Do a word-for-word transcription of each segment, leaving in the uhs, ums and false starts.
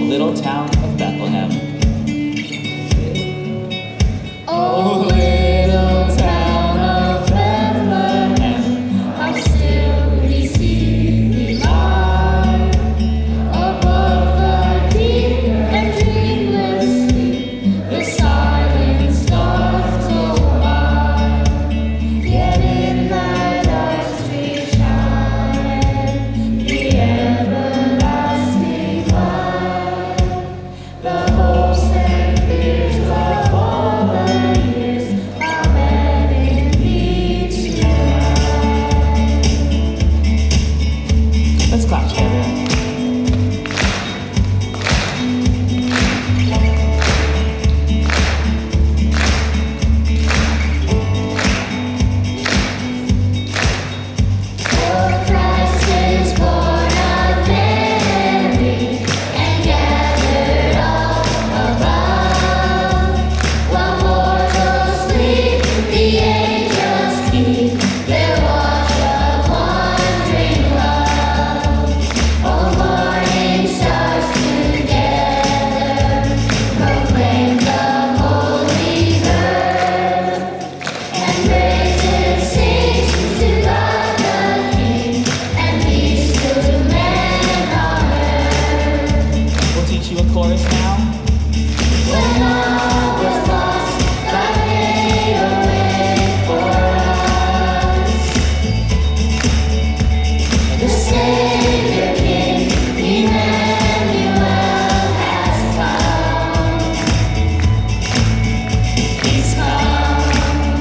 little town of Bethlehem. Oh, little town of Bethlehem, how still we see thee lie, above the deep and dreamless sleep, the silent stars go by. Yet in thy dark street shine the everlasting light, the hopes and fears of all the years are met in thee tonight. Let's clap together. For Christ is born of Mary and gathered all above. While mortals sleep, the angels keep their watch of wondering love. Oh, morning stars together proclaim the holy birth, and praises sing to God the King, and peace to men on earth. We'll teach you a chorus now. When all was lost, God made a way for us. The Savior King, Emmanuel, has come. He's come.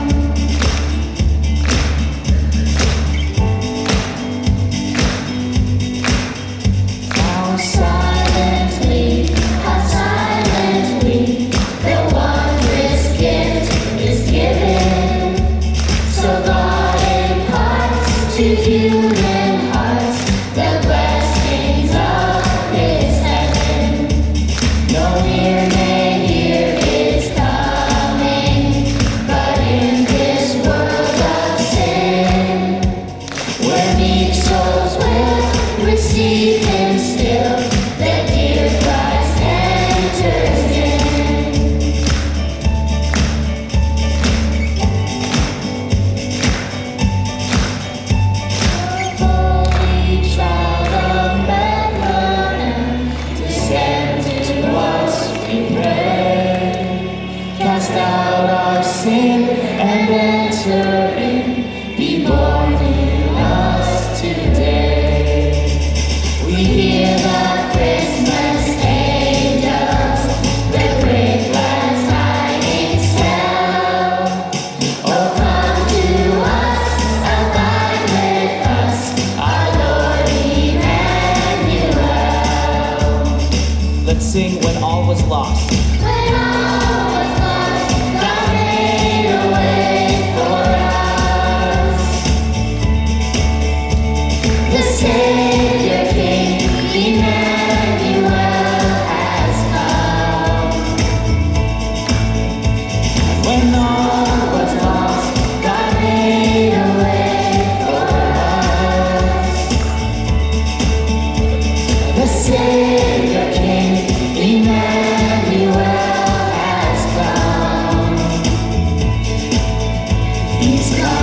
How silently, how silently, the wondrous gift is given. So God imparts to human hearts the blessings of His heaven. No ear may hear His coming, but in this world of sin, where meek souls will receive Him still, the dear Christ enters in. Holy child of Bethlehem, descend to us, we pray. Cast out our sin and enter in. Be born in us today. We hear the Christmas angels, the great glad tidings tell. Oh, come to us, abide with us, our Lord Emmanuel. Let's sing When All Was Lost. When all was lost, God made a way for us. The Savior King, Emmanuel, has come. When all Was lost, God made a way for us. The Savior King, Emmanuel, has come. He's come.